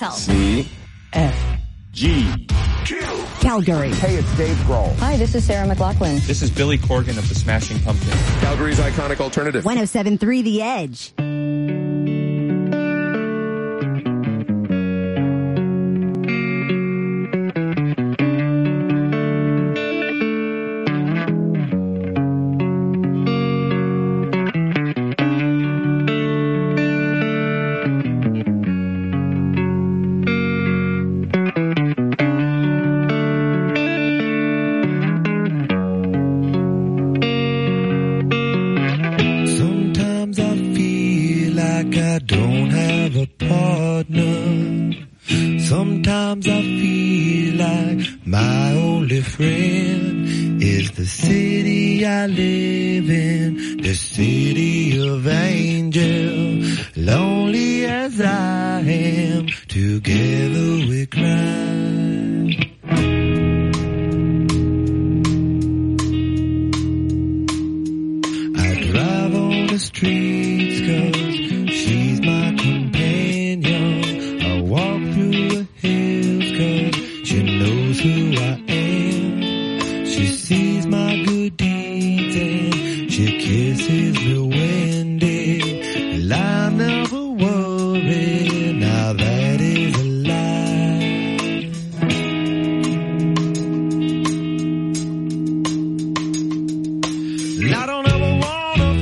yourself. C. F. G. Calgary. Hey, it's Dave Grohl. Hi, this is Sarah McLachlan. This is Billy Corgan of the Smashing Pumpkins. Calgary's iconic alternative. 107.3 The Edge. Sometimes I feel like my only friend is the city I live in, the city of angels. Lonely as I am, together we cry. I drive on the streets 'cause she's my companion. I walk through the hills 'cause she knows who I am. She sees my good deeds and she kisses me when day. I never worry, now that is a lie. I don't ever wanna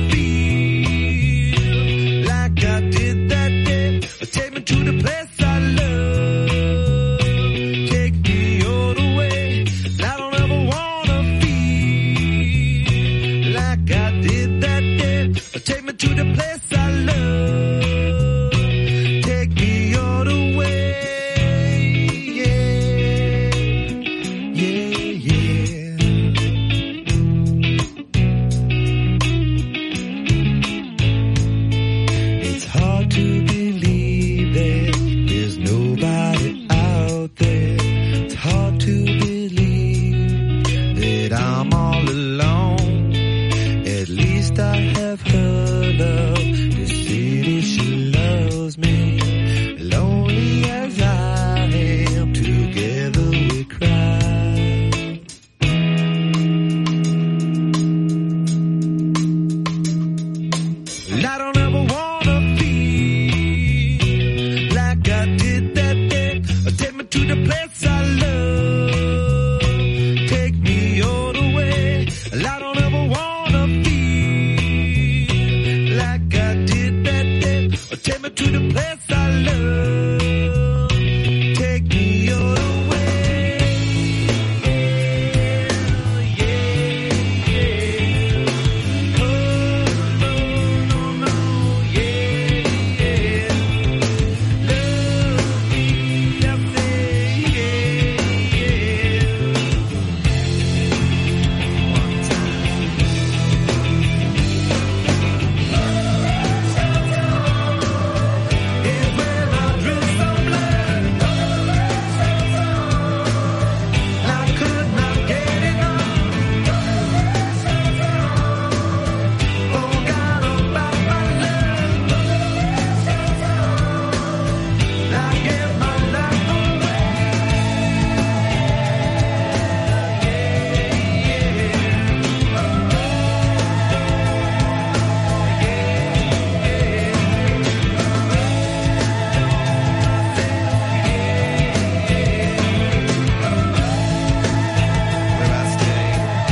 feel like I did that day. Take me to the place I love. Take me all the way. I don't ever wanna feel like I did that day. Take me to the place I love. Take me all the way. Yeah, yeah, yeah. It's hard to believe that there's nobody out there. It's hard to believe that I'm all alone. At least I have her love. The city, she loves me. Lonely as I am, together we cry. I don't ever wanna feel like I did that day. Take me to the place I love. Take me all the way. I don't ever wanna feel like I did that day. Take me to the place I love. Take me all the way. Yeah, yeah, yeah. Oh, no, no, no, yeah, yeah. Love me, I say, yeah, yeah. One time. Is when I drew some blood. I could not get enough. Forgot about my love. I gave my life away. Where I stay.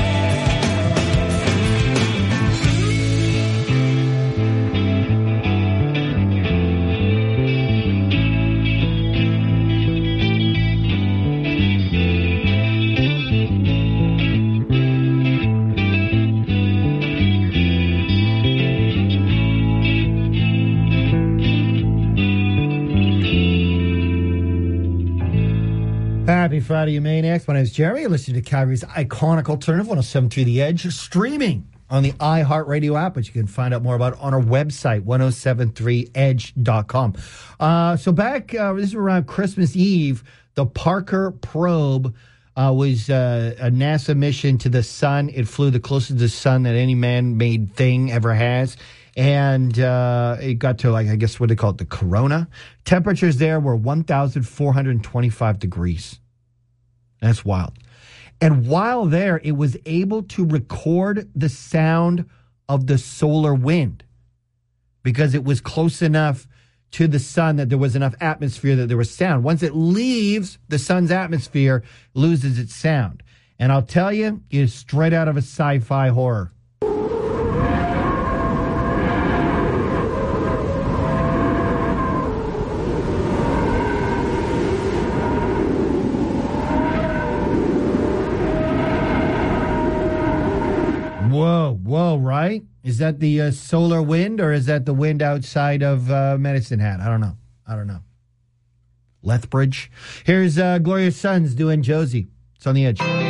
Happy Friday, you maniacs. My name is Jerry. You're listening to Calgary's iconic alternative, 107.3 The Edge, streaming on the iHeartRadio app, which you can find out more about on our website, 1073edge.com. So back, this is around Christmas Eve, the Parker probe was a NASA mission to the sun. It flew the closest to the sun that any man-made thing ever has. And it got to, like, I guess what they call it, the corona. Temperatures there were 1,425 degrees. That's wild. And while there, it was able to record the sound of the solar wind because it was close enough to the sun that there was enough atmosphere that there was sound. Once it leaves the sun's atmosphere, it loses its sound. And I'll tell you, it is straight out of a sci-fi horror. Whoa, right? Is that the solar wind or is that the wind outside of Medicine Hat? I don't know. Lethbridge. Here's Gloria Sons doing Josie. It's on the edge. Josie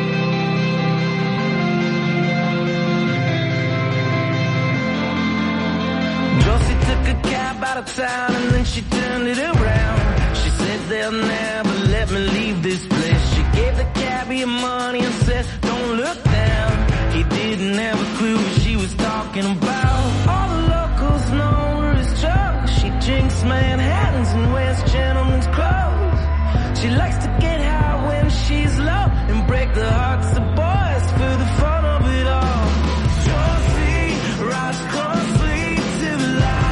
took a cab out of town and then she turned it around. She said they'll never let me leave this place. She gave the cabbie money and said, don't look down. He didn't have a clue what she was talking about. All the locals know her as trouble. She drinks Manhattans and wears gentlemen's clothes. She likes to get high when she's low and break the hearts of boys for the fun of it all. Josie rides closely to the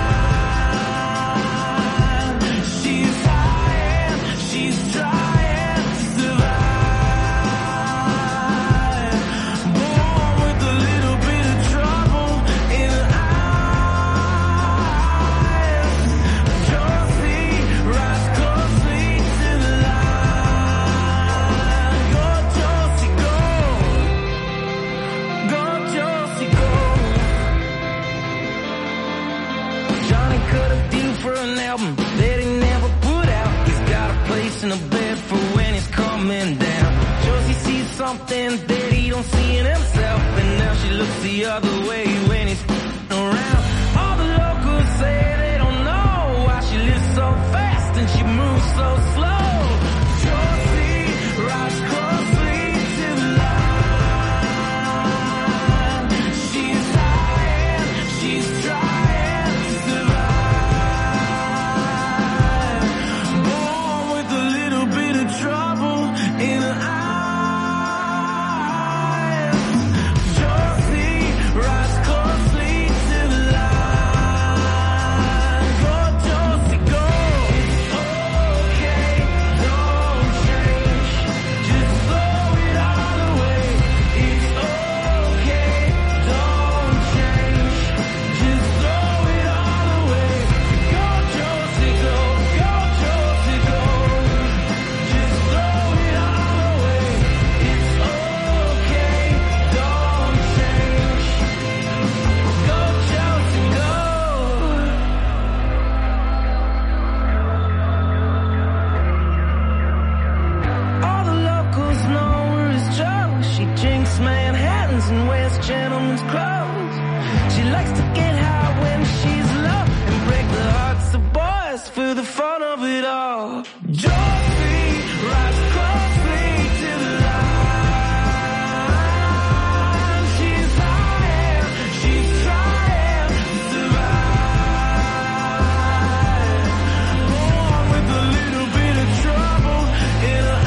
line. She's high and she's trying to survive. Born with a little bit of trouble in her eyes. Josie rides closely to the line. Go Josie, go. Go Josie, go. Johnny cut a deal for an album that he never put out. He's got a place in a bed for when he's coming down. Josie sees something that he don't see in himself, and now she looks the other way when he's around. All the locals say they don't know why she lives so fast and she moves so slow. Josie rides closely to the line. She's high and she's trying to survive. Born with a little bit of trouble in her eyes. Josie rides closely to the line. Go Josie, go. It's okay, don't change. Just throw it all away. It's okay, don't change. Just throw it all away. Go Josie, go. Go Josie, go. Just throw it all away. It's okay, don't change. Go Josie, go. All the locals know her as trouble. She drinks Manhattans and wears gentlemen's clothes. She likes to get high when she's low and break the hearts of boys for the fun of it all. Josie rides closely to the line. She's high and she's trying to survive. Born with a little bit of trouble in her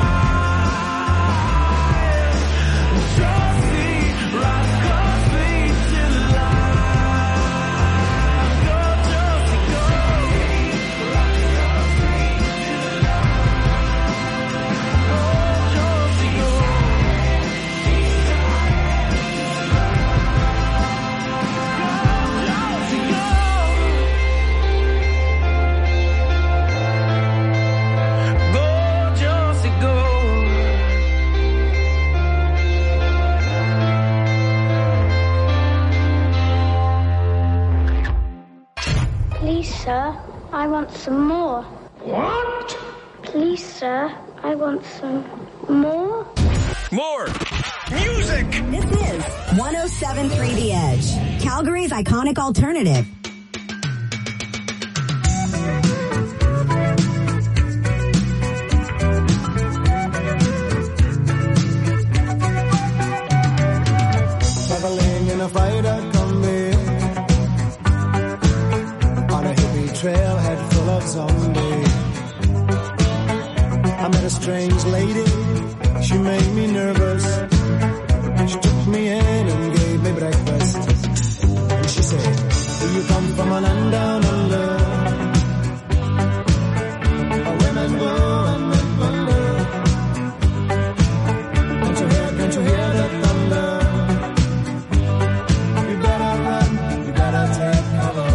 eyes. Josie rides closely to the line. Go Josie, go. Rides closely to the line. Go Josie, go. She's trying to survive. Go Josie, go. Go Josie, go. Please, sir, I want some more. What? Please, sir, I want some more. More music. This is 107.3 The Edge, Calgary's iconic alternative. Traveling in a freighter combi, trailhead full of zombies. I met a strange lady, she made me nervous. She took me in and gave me breakfast. And she said, do you come from a land down under? Where women go and men wonder. Can't you hear the thunder? You better run, you better take cover.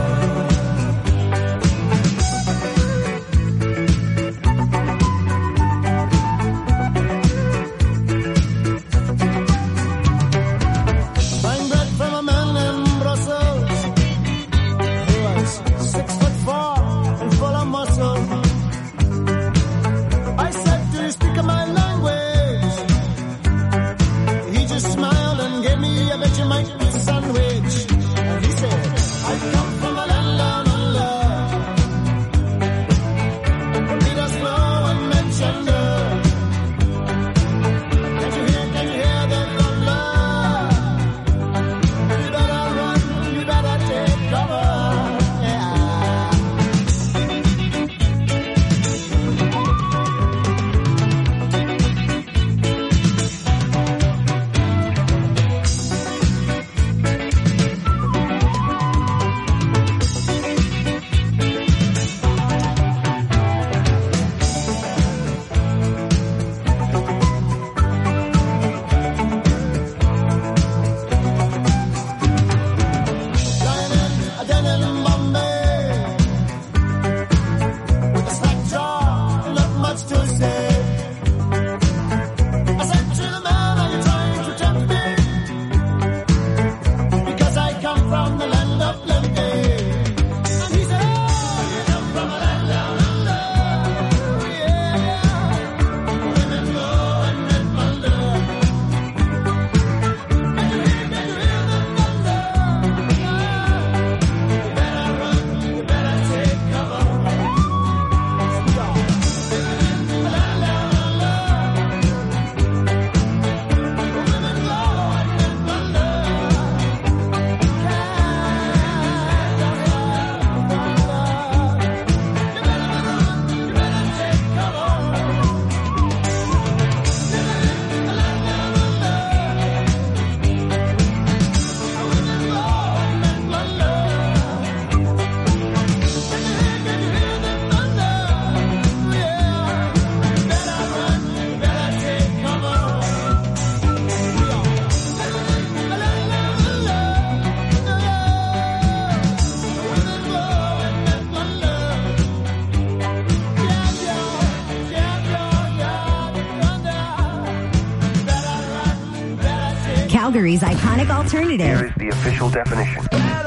Calgary's iconic alternative. Here is the official definition.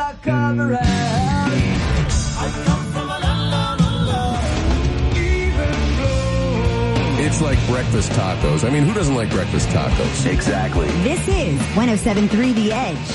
It's like breakfast tacos. I mean, who doesn't like breakfast tacos? Exactly. This is 107.3 The Edge.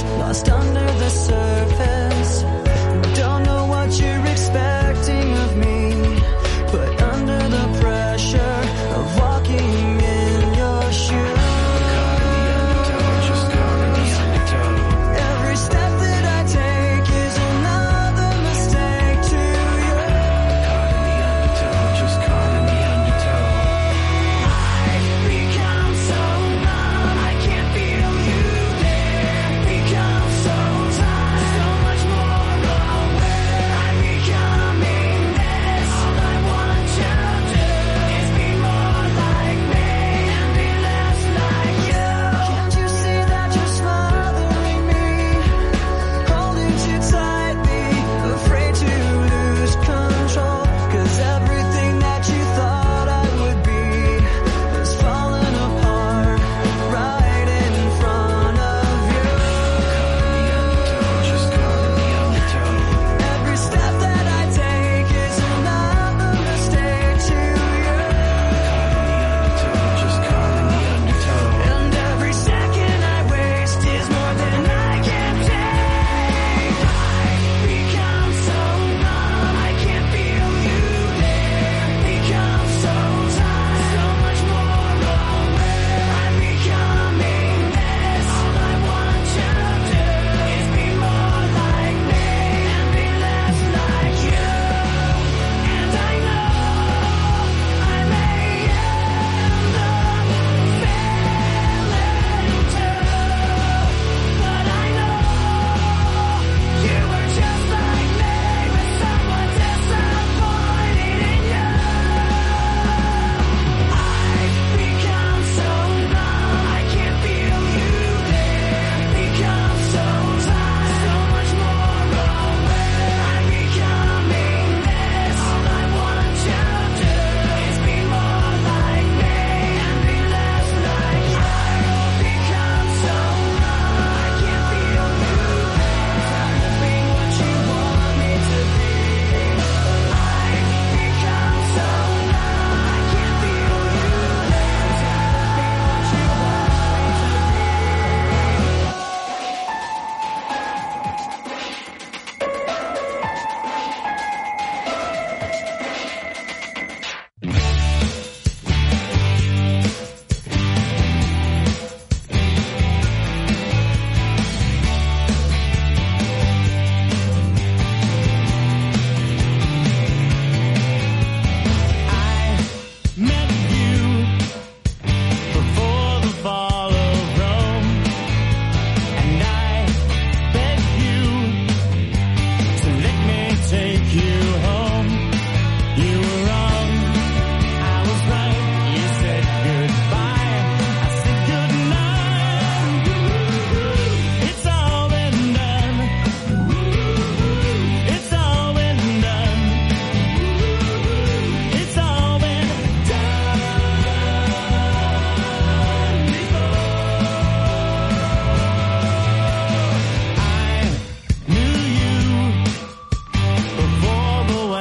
Under the surface, don't know what you're expecting of me.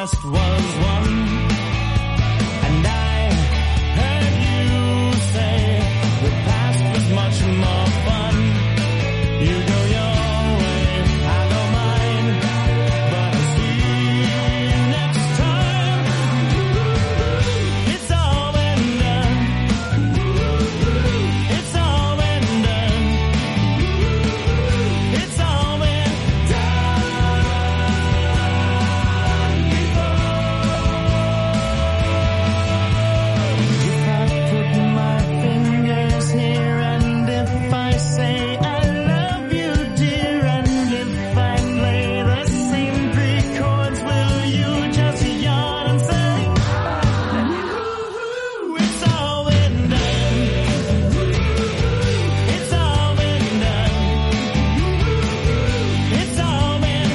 past was one. And I heard you say the past was much more fun. You go your way, I go mine, but I'll see you next time. It's all been done. It's all been done. It's all been done before. If I put my fingers here and if I say I love you, dear, and if I play the same three chords, will you just yawn and say, it's all been done. It's all been done. It's all been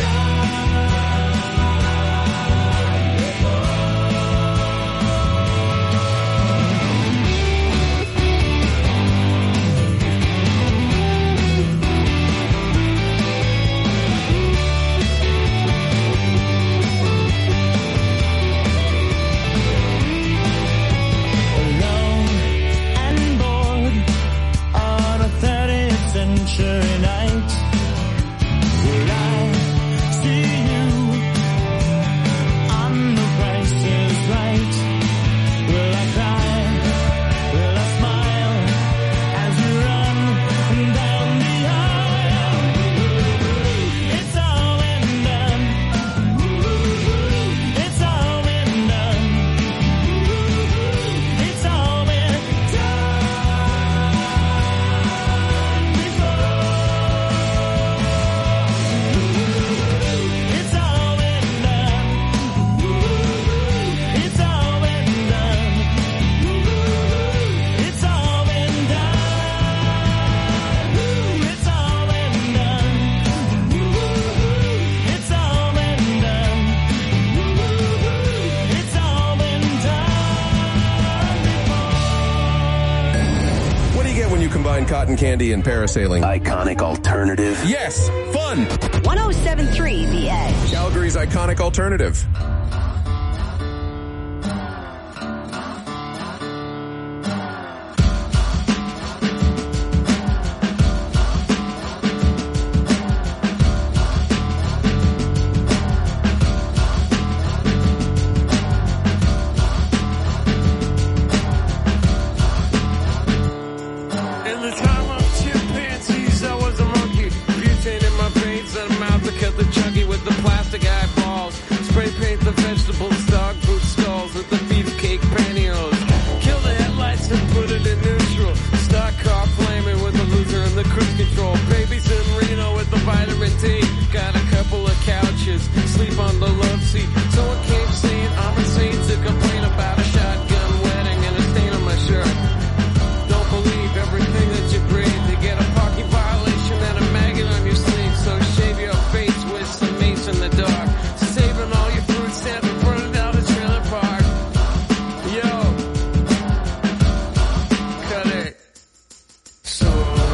alone and bored on a 30th century night. Will I see you on The Price is Right? Will I cry? Will I smile as you run down the aisle? It's all been done. It's all been done. It's all been done before. It's all been done. It's all been done. It's all been done. It's all been done. It's all been done. It's all been done before. What do you get when you combine cotton candy and parasailing? Iconic alternative. Yes, fun. 107.3 The Edge. Calgary's iconic alternative. In the time of chimpanzees, I was a monkey. Butane in my veins and a mouth to cut the chunky with the plastic eyeballs. Spray paint the vegetables, dog food stalls with the beefcake pantyhose. Kill the headlights and put it in neutral. Stock car flaming with the loser and the cruise control. Babies in Reno with the vitamin D. Got a couple of couches, sleep on the love seat. Someone came saying I'm insane to complain about a shotgun wedding and a stain on my shirt. Don't believe everything that you breathe. You get a parking violation and a maggot on your sleeve. So shave your face with some mace in the dark. Saving all your fruit stamps and burning down the trailer park. Yo, cut it. So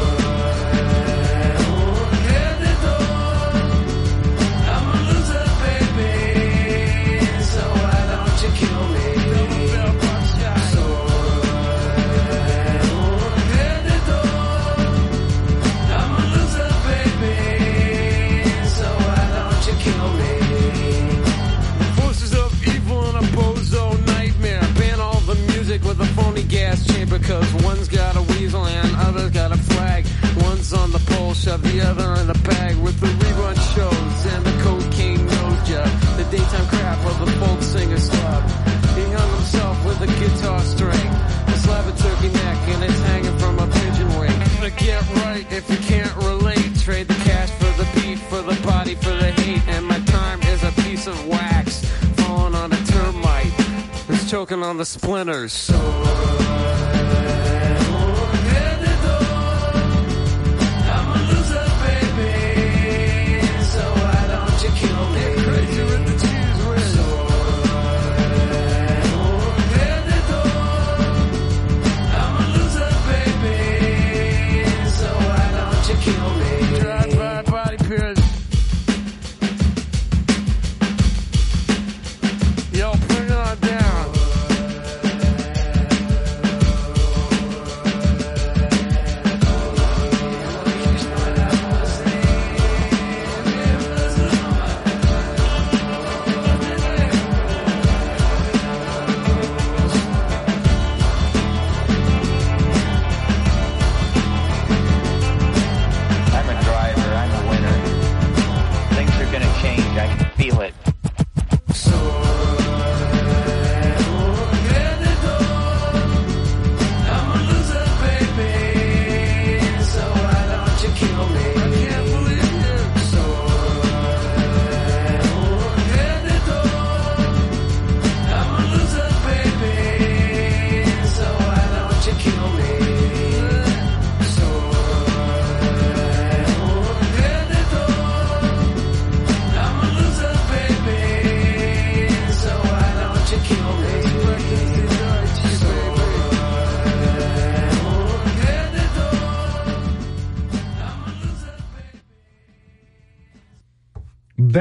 I'm a loser, baby. So why don't you kill me? So I'm a loser, baby. So why don't you kill me? Forces of evil and a bozo nightmare. Ban all the music with a phony gas chamber. Cause one's got a weasel and other's got a flag. One's on the pole, shove the other in the bag. With the rerun shows and the cocaine nose job. The daytime crap of the folk singer's club. He hung himself with a guitar string. A slab of turkey neck and it's hanging from a pigeon wing. But get right if you can't relate. Trade the cash for the beat, for the body, for the hate. And my time is a piece of wax falling on a termite. It's choking on the splinters. So I'm a loser, baby. So why don't you kill me? Get crazy with the cheese whiz. So I'm a loser, baby. So why don't you kill me? Drive by body pierce.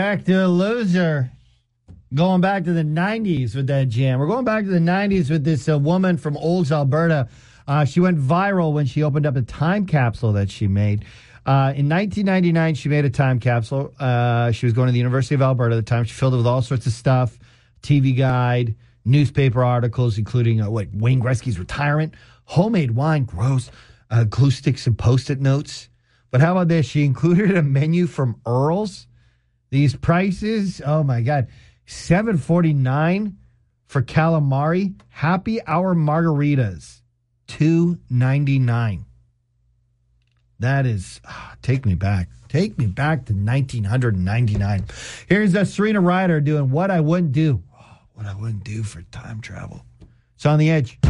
back to a loser. Going back to the 90s with that jam. We're going back to the 90s with this woman from Olds, Alberta. She went viral when she opened up a time capsule that she made. In 1999, she made a time capsule. She was going to the University of Alberta at the time. She filled it with all sorts of stuff, TV guide, newspaper articles, including Wayne Gretzky's retirement, homemade wine, gross, glue sticks and Post-it notes. But how about this? She included a menu from Earl's. These prices, oh my God, $7.49 for calamari, happy hour margaritas, $2.99. That is, take me back. Take me back to 1999. Here's Serena Ryder doing What I Wouldn't Do. Oh, what I wouldn't do for time travel. It's On the Edge.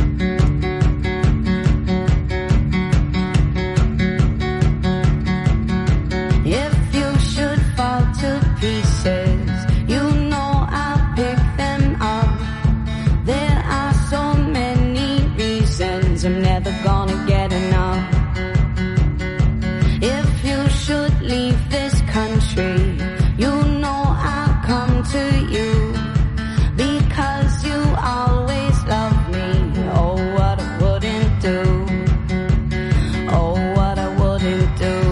If you should fall to pieces, you know I'll pick them up. There are so many reasons I'm never gonna get enough. If you should leave this country, you know I'll come to you, because you always love me. Oh, what I wouldn't do. Oh, what I wouldn't do.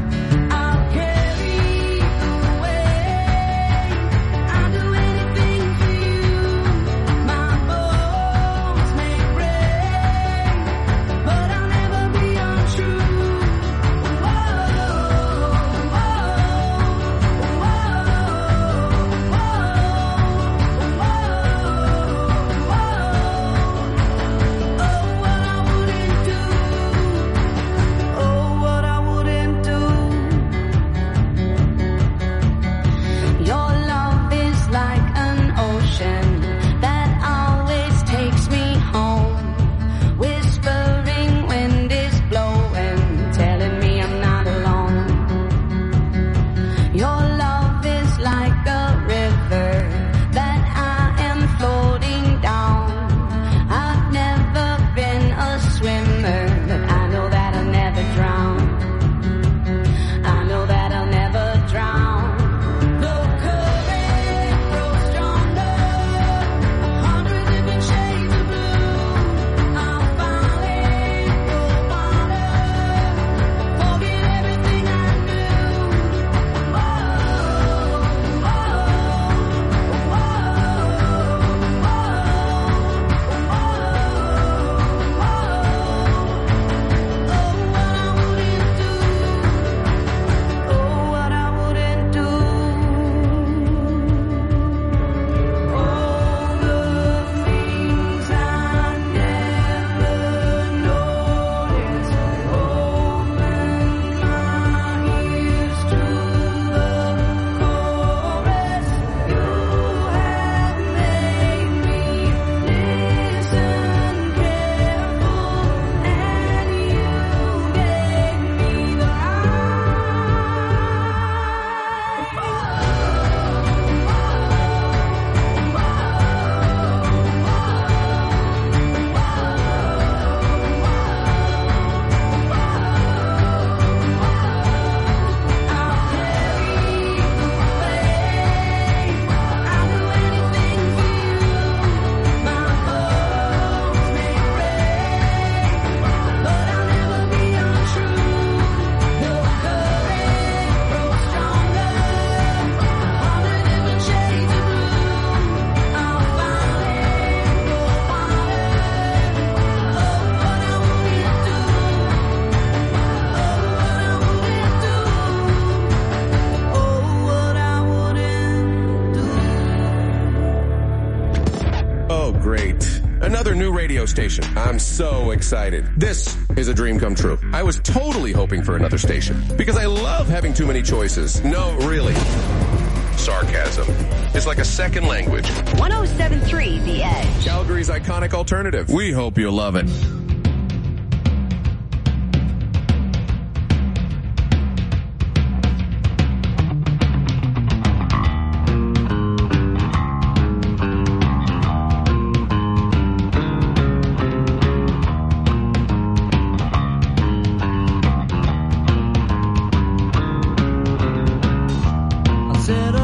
Station. I'm so excited. This is a dream come true. I was totally hoping for another station because I love having too many choices. No, really. Sarcasm. It's like a second language. 107.3 The Edge. Calgary's iconic alternative. We hope you love it. Set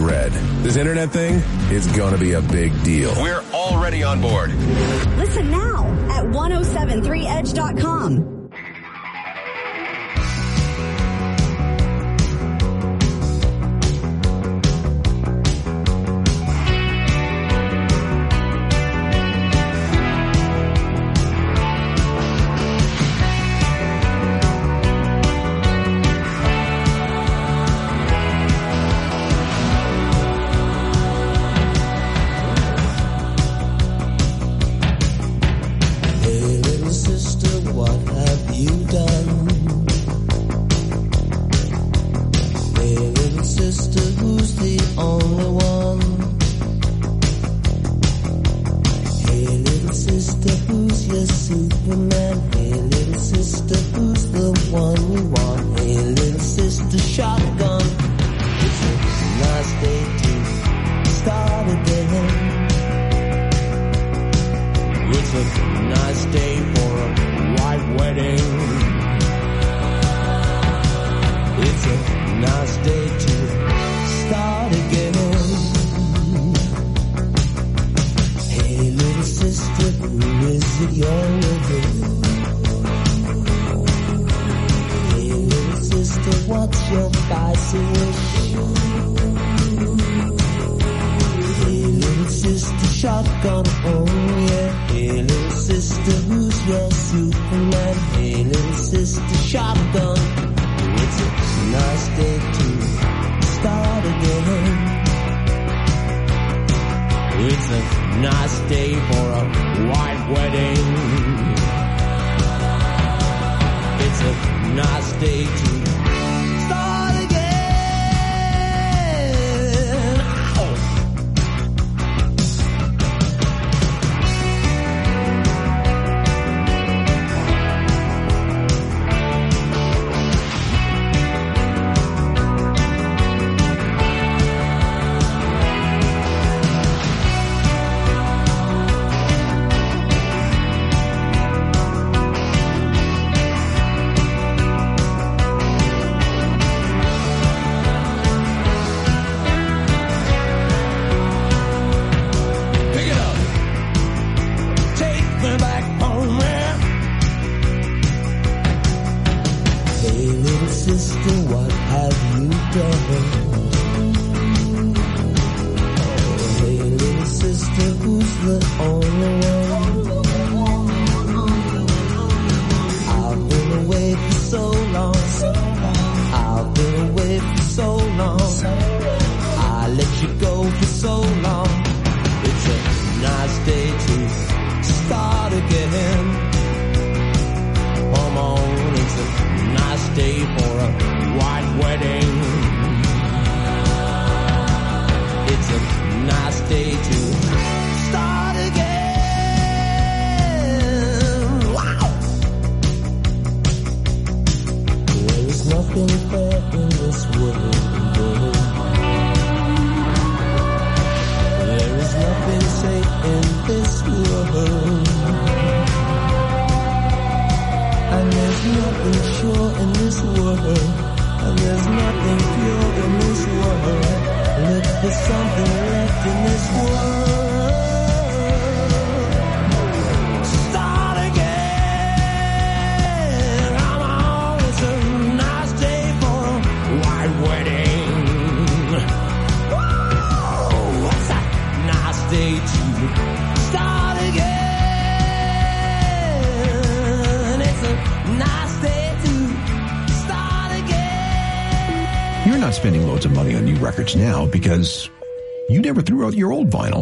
red. This internet thing is going to be a big deal. We're already on board. Listen now at 1073edge.com. Spending loads of money on new records now because you never threw out your old vinyl.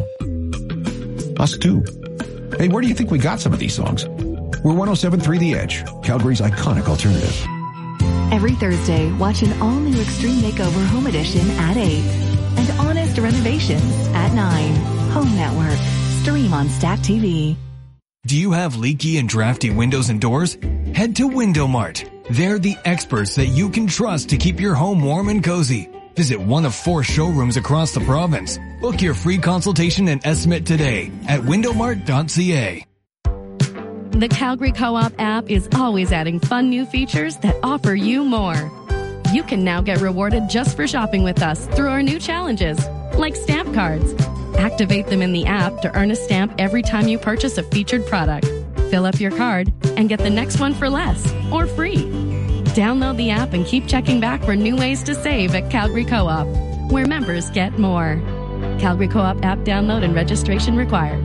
Us too. Hey, where do you think we got some of these songs? We're 107.3 The Edge, Calgary's iconic alternative. Every Thursday, watch an all-new Extreme Makeover Home Edition at 8 and Honest Renovations at 9. Home Network. Stream on Stack TV. Do you have leaky and drafty windows and doors? Head to Window Mart. They're the experts that you can trust to keep your home warm and cozy. Visit one of 4 showrooms across the province. Book your free consultation and estimate today at windowmart.ca. The Calgary Co-op app is always adding fun new features that offer you more. You can now get rewarded just for shopping with us through our new challenges. like stamp cards. Activate them in the app to earn a stamp every time you purchase a featured product. Fill up your card and get the next one for less or free. Download the app and keep checking back for new ways to save at Calgary Co-op, where members get more. Calgary Co-op app download and registration required.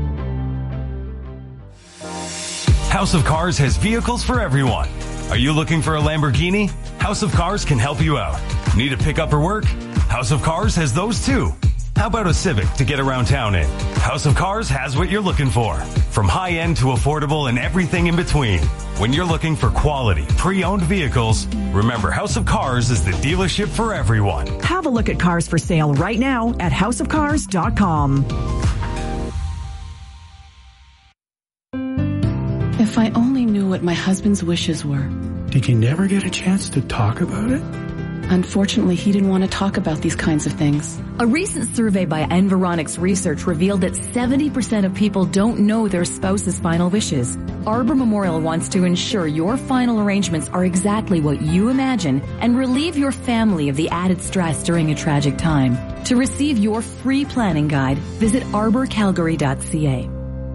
House of Cars has vehicles for everyone. Are you looking for a Lamborghini? House of Cars can help you out. Need a pickup or work? House of Cars has those too. How about a Civic to get around town in? House of Cars has what you're looking for. From high-end to affordable and everything in between. When you're looking for quality, pre-owned vehicles, remember House of Cars is the dealership for everyone. Have a look at cars for sale right now at houseofcars.com. If I only knew what my husband's wishes were. Did you never get a chance to talk about it? Unfortunately, he didn't want to talk about these kinds of things. A recent survey by Environics Research revealed that 70% of people don't know their spouse's final wishes. Arbor Memorial wants to ensure your final arrangements are exactly what you imagine and relieve your family of the added stress during a tragic time. To receive your free planning guide, visit arborcalgary.ca.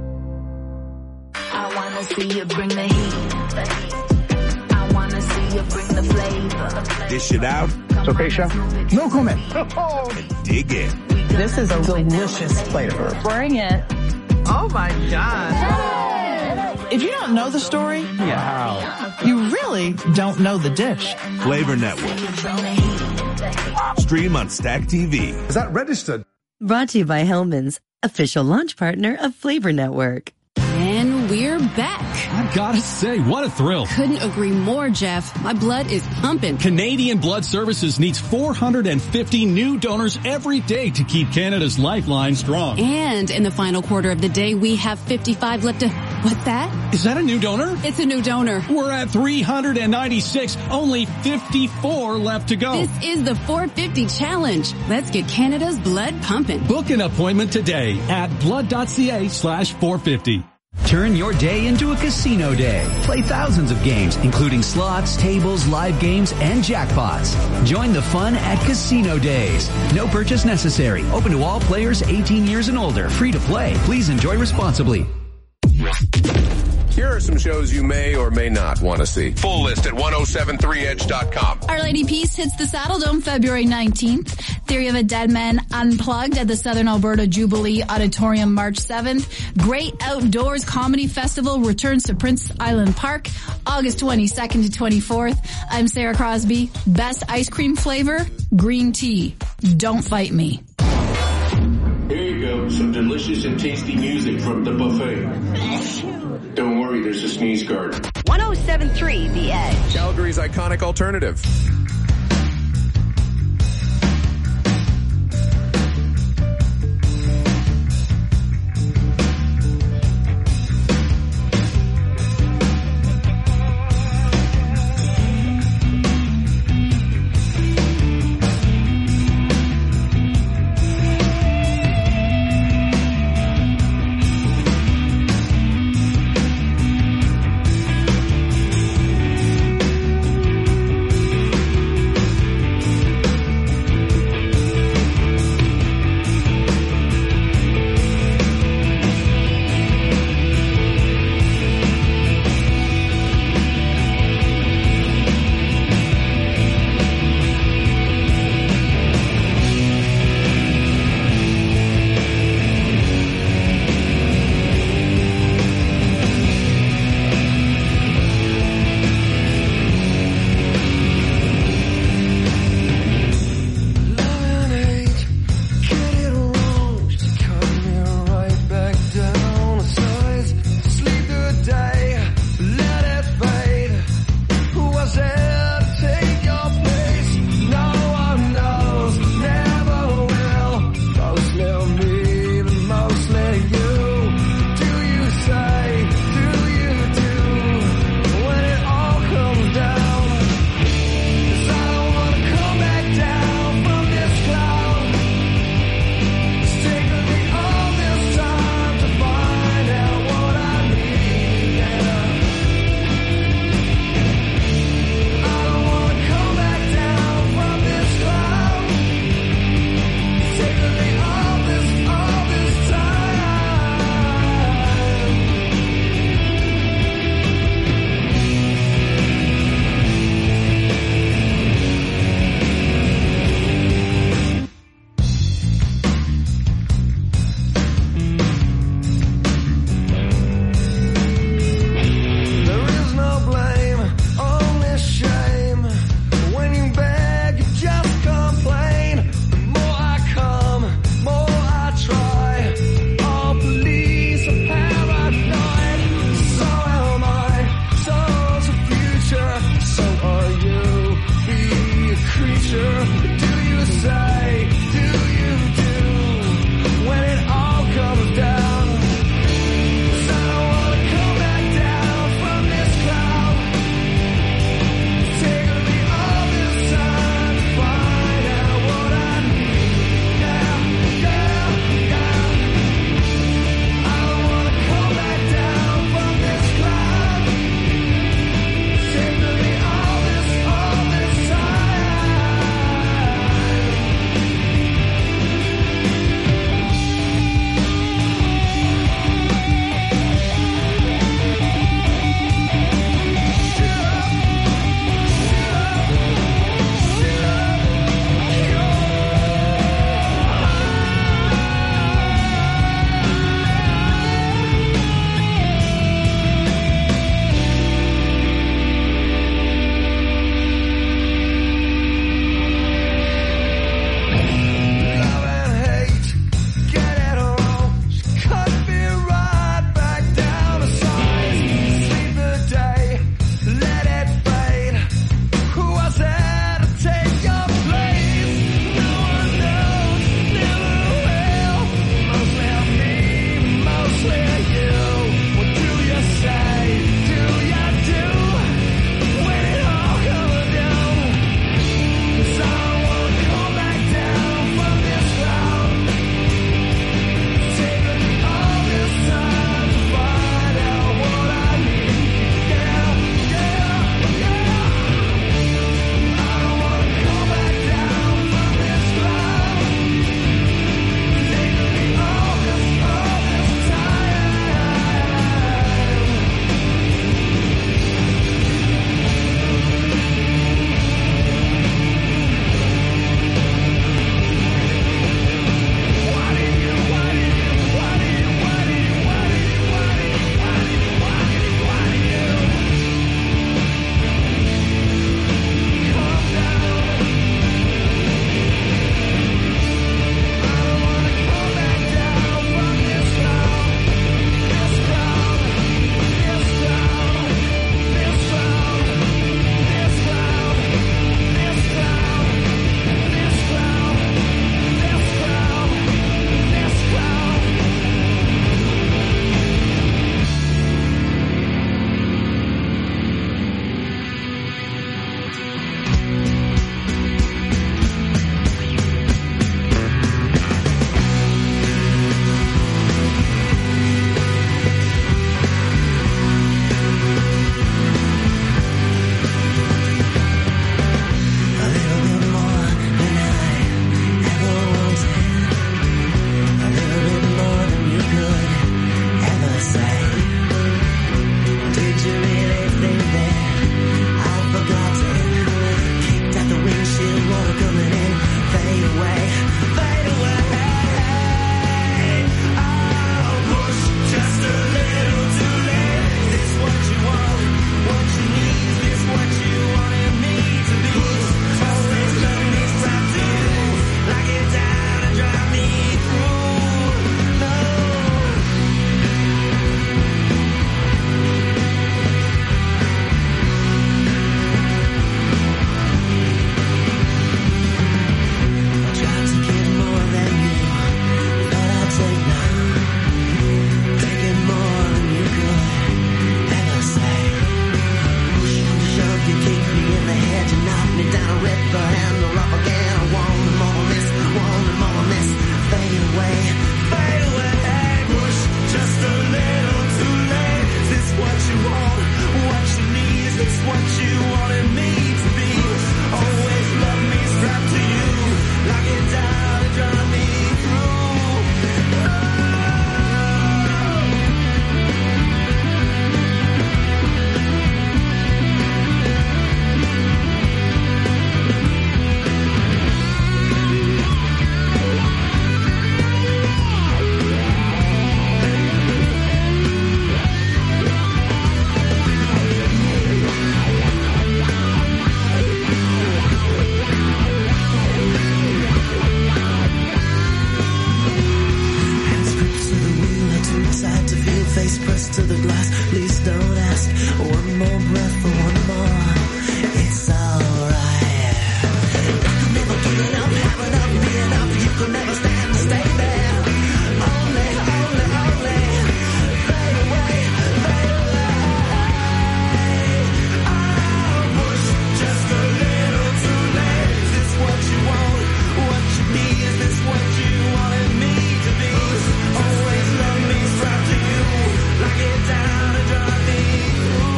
I wanna see you bring the heat. I wanna see you bring the flavor. Dish it out. It's okay, chef? No comment. And dig in. This is a delicious flavor. Bring it. Oh my God. If you don't know the story, you really don't know the dish. Flavor Network. Stream on Stack TV. Is that registered? Brought to you by Hellman's, official launch partner of Flavor Network. And we're back. I gotta say, what a thrill. Couldn't agree more, Jeff. My blood is pumping. Canadian Blood Services needs 450 new donors every day to keep Canada's lifeline strong. And in the final quarter of the day, we have 55 left to... What's that? Is that a new donor? It's a new donor. We're at 396. Only 54 left to go. This is the 450 challenge. Let's get Canada's blood pumping. Book an appointment today at blood.ca/450. Turn your day into a casino day. Play thousands of games, including slots, tables, live games, and jackpots. Join the fun at Casino Days. No purchase necessary. Open to all players 18 years and older. Free to play. Please enjoy responsibly. Here are some shows you may or may not want to see. Full list at 1073edge.com. Our Lady Peace hits the Saddle Dome February 19th. Theory of a Dead Man Unplugged at the Southern Alberta Jubilee Auditorium March 7th. Great Outdoors Comedy Festival returns to Prince Island Park August 22nd to 24th. I'm Sarah Crosby. Best ice cream flavor? Green tea. Don't fight me. Here you go, some delicious and tasty music from the buffet. Don't worry, there's a sneeze guard. 107.3 The Edge. Calgary's iconic alternative. face pressed to the glass. Please don't ask. One more breath for one more. It's alright. You can never get enough, have enough, be enough. You can never stand to stay there. Only, only, only. Fade away, fade away. I was just a little too late. Is this what you want? What you need? Is this what you wanted me to be? Always love me, strapped to you. Lock it down and drive me through.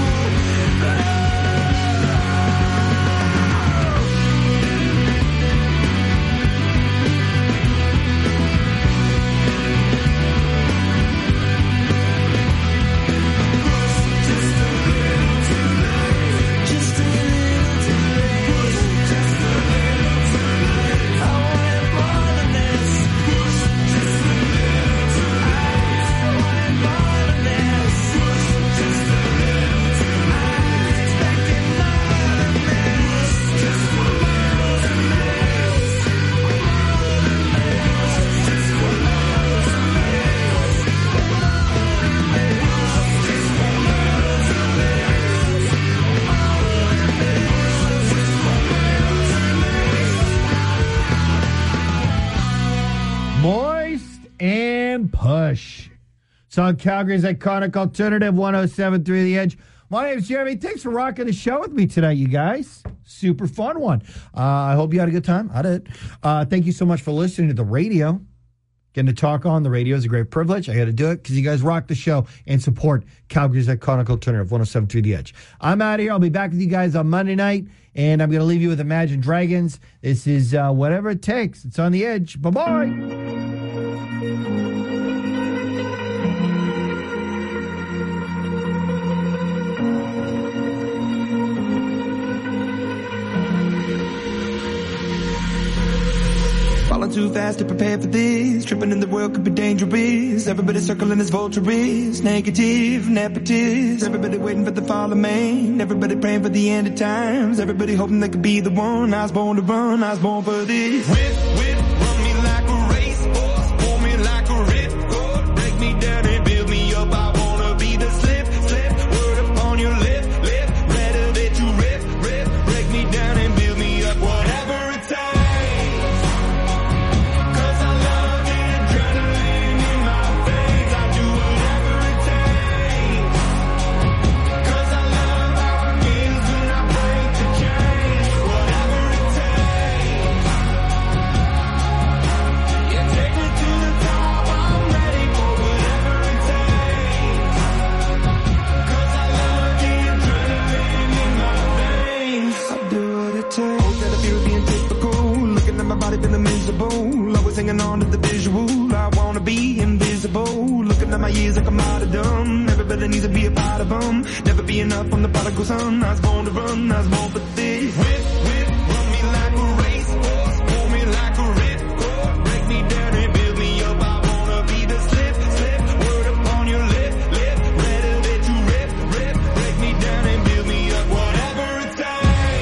Moist and Push. It's on Calgary's iconic alternative, 107.3 The Edge. My name's Jeremy. Thanks for rocking the show with me tonight, you guys. Super fun one. I hope you had a good time. I did. Thank you so much for listening to the radio. Getting to talk on the radio is a great privilege. I got to do it because you guys rock the show and support Calgary's iconic alternative, 107.3 The Edge. I'm out of here. I'll be back with you guys on Monday night, and I'm going to leave you with Imagine Dragons. This is Whatever It Takes. It's on The Edge. Bye-bye. Falling too fast to prepare for this. Tripping in the world could be dangerous. Everybody circling as vultures. Negative, nepotist. Everybody waiting for the fall of man. Everybody praying for the end of times. Everybody hoping they could be the one. I was born to run. I was born for this. Whip, run me like a racehorse. Pull me like a ripcord. Break me down and build me up. I wanna be the slip. Word upon your lip. Rather that you rip. Break me down and build me up. Whatever it takes. Feeling miserable, always hanging on to the visual. I wanna be invisible. Looking at my years like I'm out of dumb. Everybody needs to be a part of them. Never be enough from the prodigal son. I was born to run, I was born for this. Whip, run me like a racehorse. Pull me like a ripcord. Break me down and build me up. I wanna be the slip. Word upon your lip. Rather that you rip. Break me down and build me up. Whatever it takes.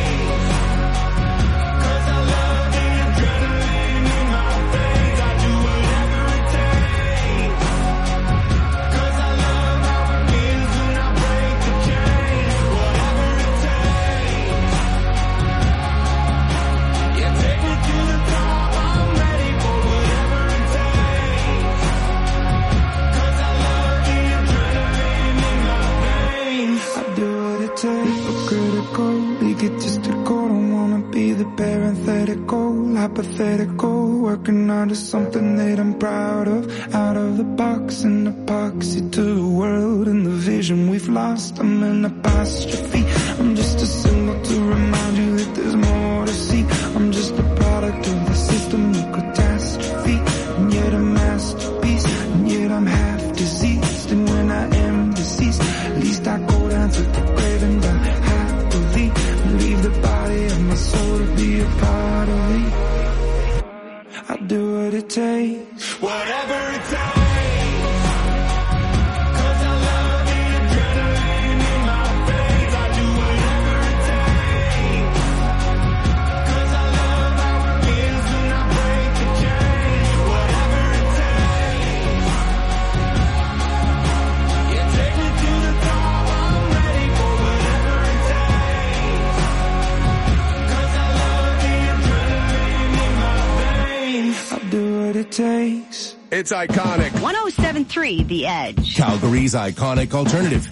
Egotistical, don't wanna be the parenthetical, hypothetical, working on to something that I'm proud of, out of the box, an epoxy to the world and the vision we've lost. I'm an apostrophe, I'm just a symbol to remind you that there's more to see. I'm just a product of the system of catastrophe, and yet a masterpiece, and yet I'm half diseased, and when I am deceased, at least I go down to the grave and die happily. Leave the body of my soul to be a part of me. I'll do what it takes. Whatever it takes. Cause I love the adrenaline in my veins. I'll do whatever it takes. It's iconic. 107.3 The Edge. Calgary's iconic alternative.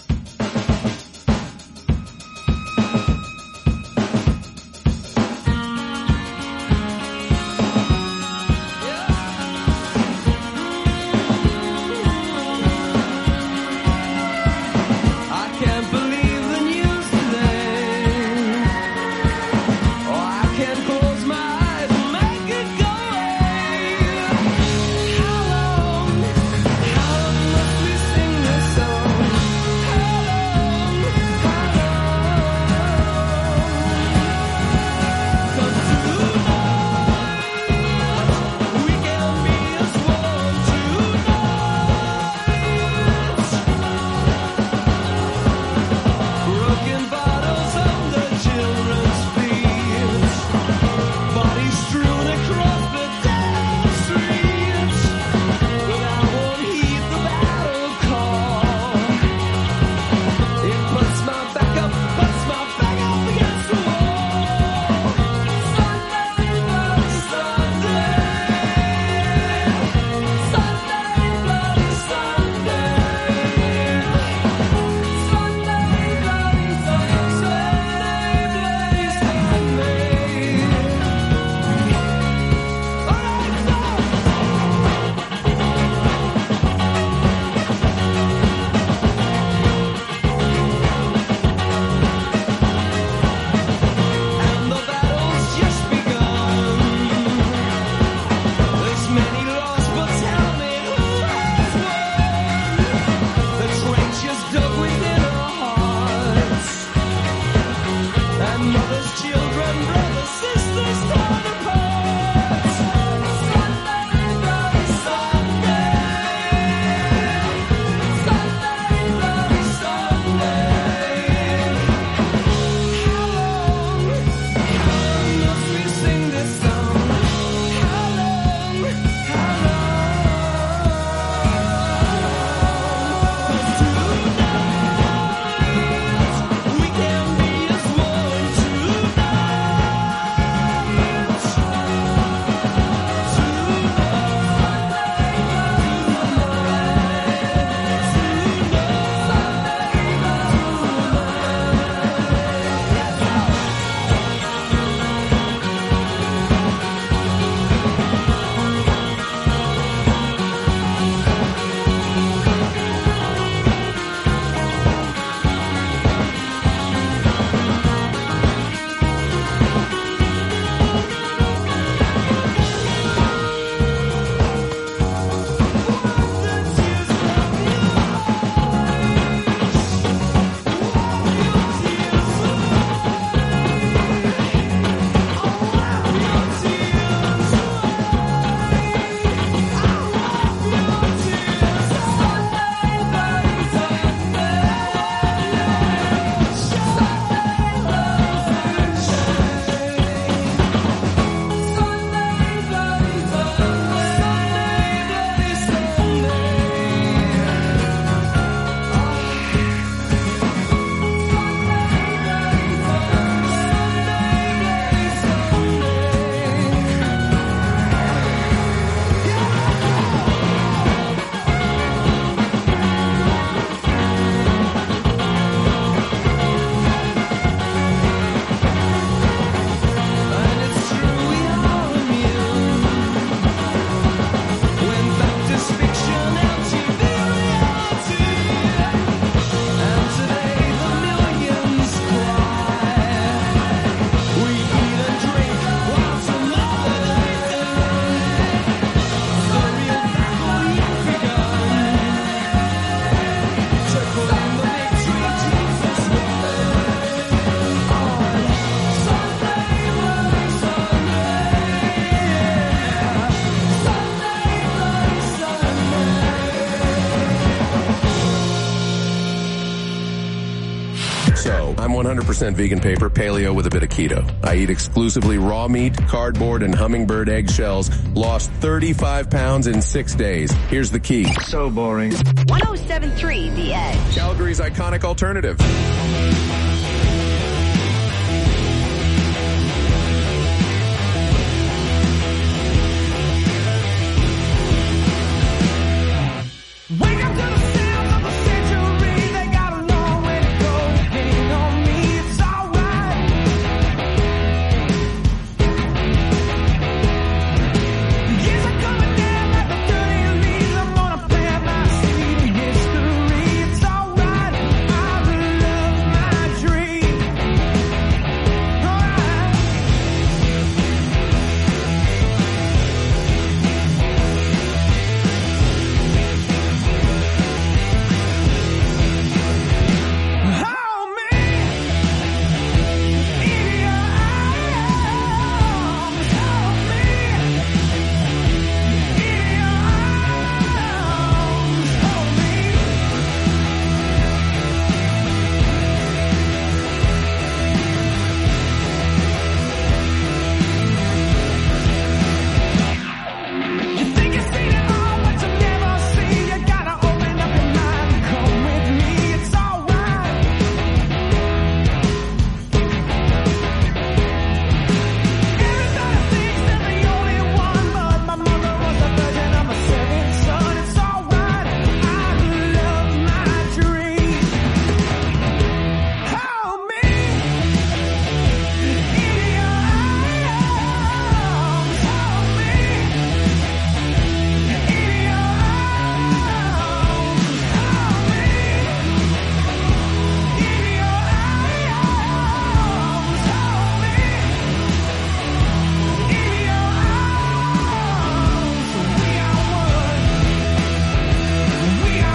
So, I'm 100% vegan paper, paleo with a bit of keto. I eat exclusively raw meat, cardboard, and hummingbird eggshells. Lost 35 pounds in 6 days. Here's the key. So boring. 107.3 The Edge. Calgary's iconic alternative.